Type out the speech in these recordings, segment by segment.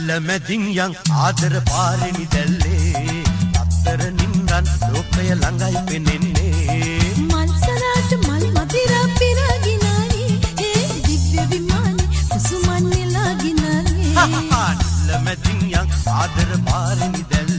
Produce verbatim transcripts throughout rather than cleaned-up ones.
මැදින් යන් ආදර පාරෙනි දැල්ලේ අත්තර නින්රන් ලෝකය ළඟයි පෙනෙන්නේ මල්සරාට මල් මදිරා පිරගිනානි ඒ දිව්‍ය විමානේ කුසුමන් නෙලාගිනානි අල්ල මැදින් යන් ආදර පාරෙනි දැල්ලේ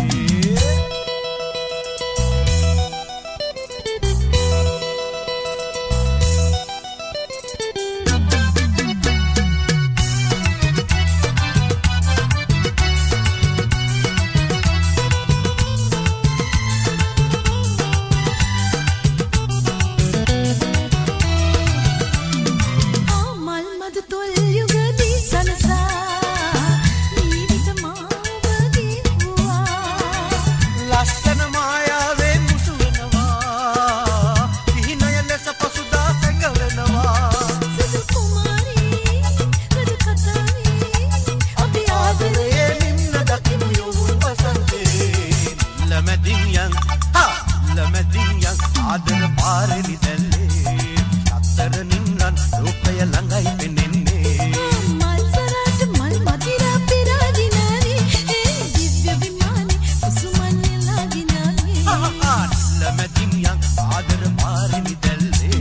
ආදර පාරෙනි දැල්ලේ අත්තර නින්රන් ලෝකය ළඟයි පෙනෙන්නේ මල්සරාට මල් මදිරා පිරගිනානි ඒ දිව්‍ය විමානේ කුසුමන් නෙලාගිනානි අල්ල මැදින් යන් ආදර පාරෙනි දැල්ලේ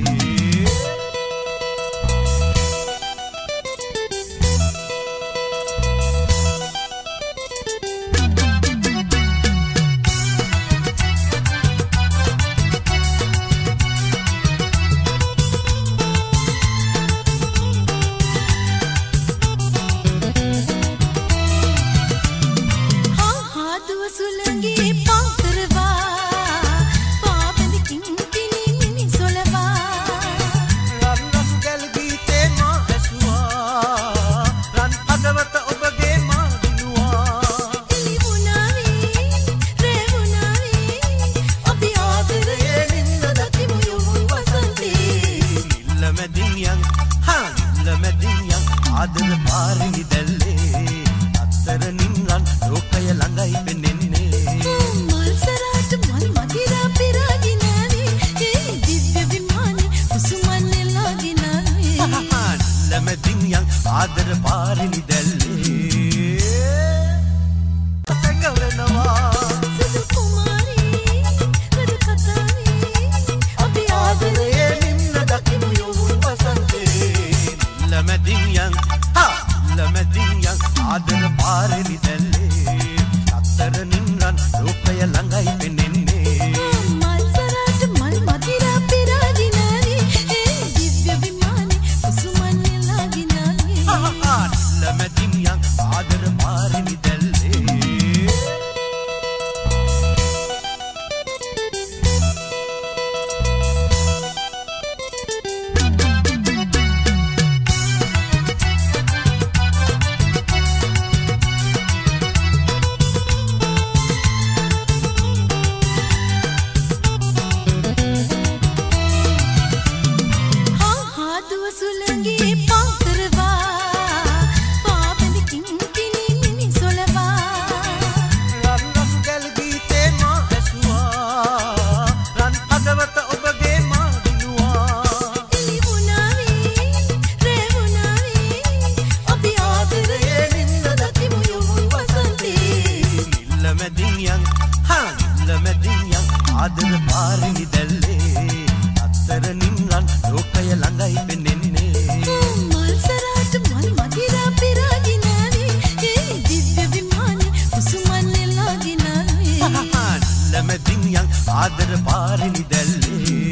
ආදර පාරෙනි දැල්ලේ අත්තර නින්රන් ලෝකය ළඟයි පෙනෙන්නේ මල්සරාට මල් මදිරා පිරගිනානි ඒ දිව්‍ය විමානේ කුසුමන් නෙලාගිනානි අල්ල මැදින් යන් ආදර පාරෙනි දැල්ලේ සංගවනවා සුදු කුමාරී රජ කතාවේ අපි ආදරේ නින්න දකිමු යෝවුන් වසන්තේ අල්ල මැදින් යන් මැදින් යන් ආදර පාරෙනි දැල්ලේ අත්තර නින්රන් ලෝකය ළඟයි පෙනෙන්නේ මල්සරාට මල් මදිරා පිරගිනානි ඒ දිව්‍ය විමානේ කුසුමන් නෙලාගිනානි අල්ල මැදින් යන් ආදර පාරෙනි දැල්ලේ ආදර පාරෙනි දැල්ලේ අත්තර නින්රන් ලෝකය ළඟයි පෙනෙන්නේ මල්සරාට මල් මදිරා පිරගිනානි ඒ දිව්‍ය විමානේ කුසුමන් නෙලාගිනානි අල්ල මැදින් යන් ආදර පාරෙනි දැල්ලේ